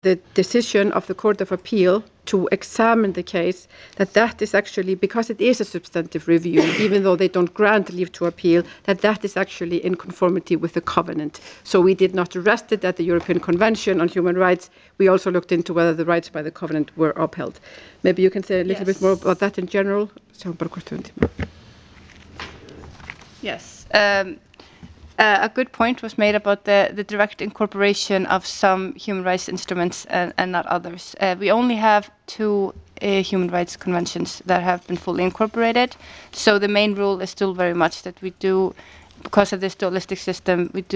the decision of the Court of Appeal to examine the case, that is actually, because it is a substantive review, even though they don't grant leave to appeal, that is actually in conformity with the covenant. So we did not rest it at the European Convention on Human Rights. We also looked into whether the rights by the covenant were upheld. Maybe you can say a little bit more about that in general. Yes. A good point was made about the direct incorporation of some human rights instruments and not others. We only have 2 human rights conventions that have been fully incorporated. So the main rule is still very much that we do, because of this dualistic system, we do